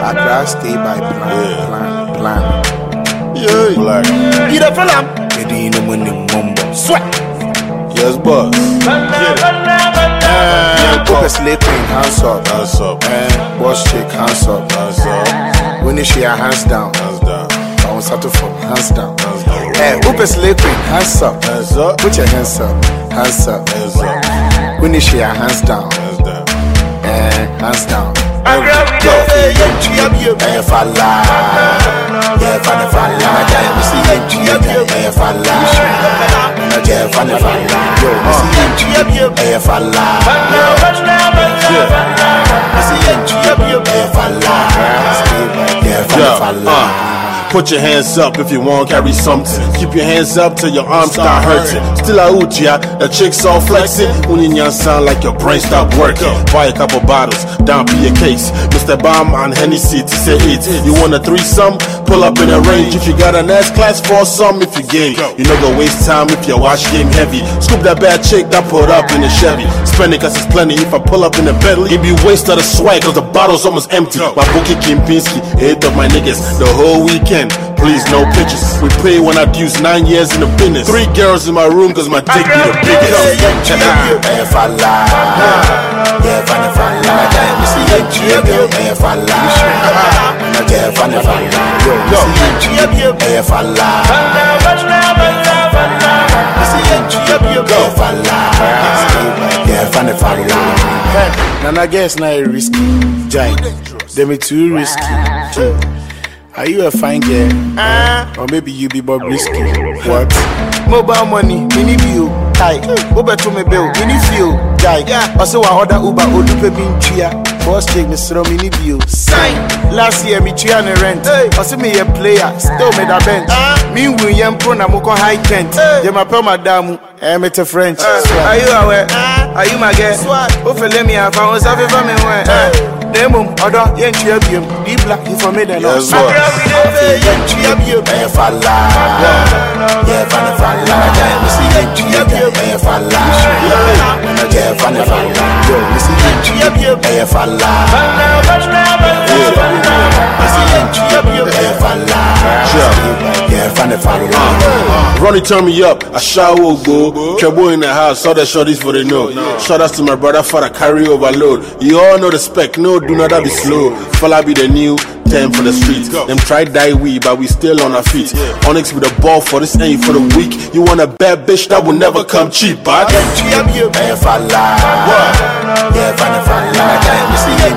Accra stay by plan. Yeah, black. You the fella? You the money mumbo. Sweat. Yes, boss. Poker sleeping, hands up. Hands up. Boss chick, hands up. Hands up. When you share hands down. Hands down. I want settle for hands down. Hands down. Poker sleeping, hands up. Hands up. Put your hands up. Hands up. Hands up. When you share hands down. Hands down. Hands down. Go. Put your hands up if you want to carry something. Keep your hands up till your arms start hurting. Still a utia, the chicks all flexing. When you sound like your brain stop working. Buy a couple bottles, down be a case. Mr. Bomb and Hennessy to say it. You want a threesome? Pull up in a range. If you got an S-class for some, if you game. You know go waste time if your watch game heavy. Scoop that bad chick that put up in a Chevy. Spend it cause it's plenty. If I pull up in a Bentley, it be waste of the swag cause the bottle's almost empty. My bookie Kempinski, 8 of my niggas the whole weekend. Please no pictures. We pay when I use 9 years in the business. 3 girls in my room cause my dick be the biggest. And I guess now it's risky. Jai, they be too risky. Are you a fine girl? Or maybe you be Bob Risky? What? Mobile money, mini bill, tight. Uber to me bill, mini fuel, guy. Also, I order Uber, Odupe bin chia. Boss check me throw mini bill. Sign. Last year, me chia on rent. Also, me a player, still made a bench. Me win yam pro na moko high tent. They my pe madamu, me te French. Are you aware? Are you my girl? Ofe let me have found something for me when. Demum, other yen chia bium. Deep black, you for me then. Yes, boss. Ronnie turn me up, I shower go. Trouble in the house, all the shorties for the know. Shout out to my brother for the carry overload. You all know the spec, no, do not be slow. Fella be the new 10 for the streets. Them try die we, but we still on our feet. Onyx with a ball for this ain't for the weak. You want a bad bitch that will never come cheap, but